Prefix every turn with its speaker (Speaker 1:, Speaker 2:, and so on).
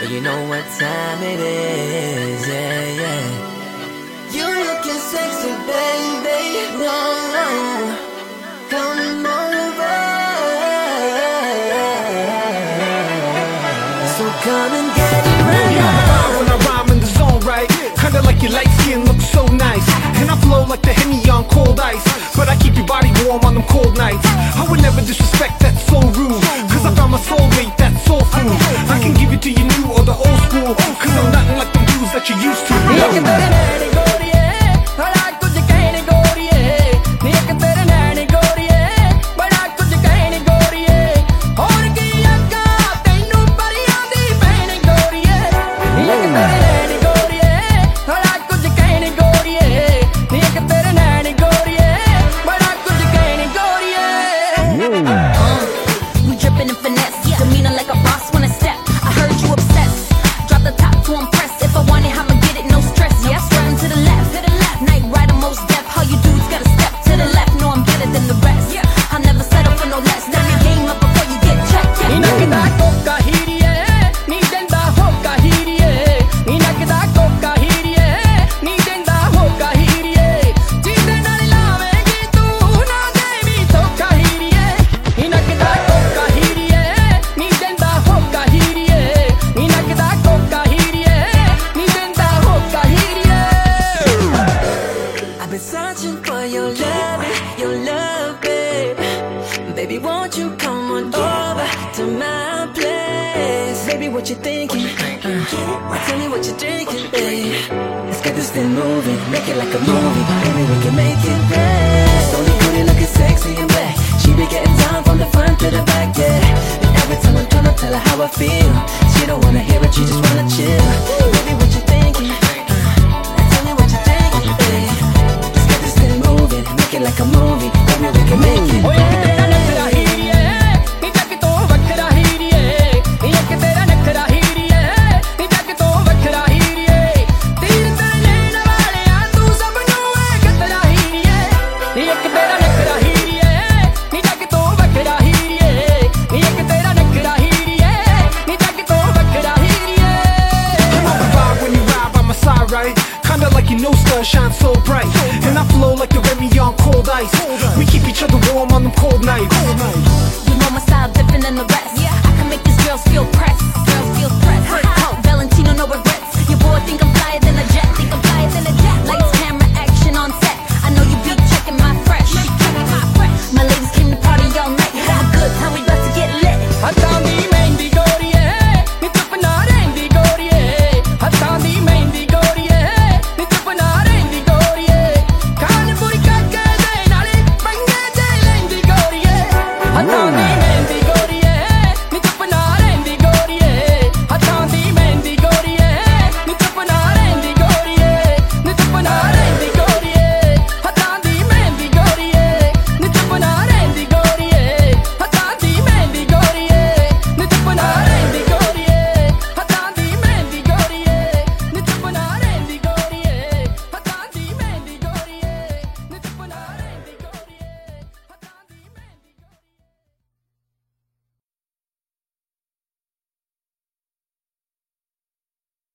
Speaker 1: but you know what time it is, yeah, yeah. You looking sexy, baby, no, no. Come over. So come and get it right now.
Speaker 2: When I rhyme in the zone, right? Kinda like your light skin looks so nice. And I flow like the Henny on cold ice, but I keep your body warm on them cold nights. I would never disrespect, that's so rude, cause I found my soulmate, that's soul food. I can give it to you new or the old school, cause I'm nothing like the dudes that you used to.
Speaker 3: We drippin' in finesse, demeanor like a boss when I step. I heard you obsessed, drop the top to impress. If I want it, I'ma get it, no stress. Yes, running to the left, night rider most deaf. How you dudes gotta step to the left, know I'm better than the rest. I'll never settle for no less, turn the game up before you get checked.
Speaker 1: I've been searching for your love, babe. Baby, won't you come on over to my place? Baby, what you thinking? Tell me what you're drinking, babe. Let's get this thing moving, make it like a movie. Baby, we can make it rain. Slowly booty looking sexy and black. She be getting down from the front to the back, yeah. And every time I'm tryna tell her how I feel, she don't wanna hear it, she just wanna chill. Baby, what you thinking? Tell me what you're thinking, babe. Let's get this thing moving, make it like a movie. Baby, we can make it.
Speaker 2: Right? Kinda like you know sun shines so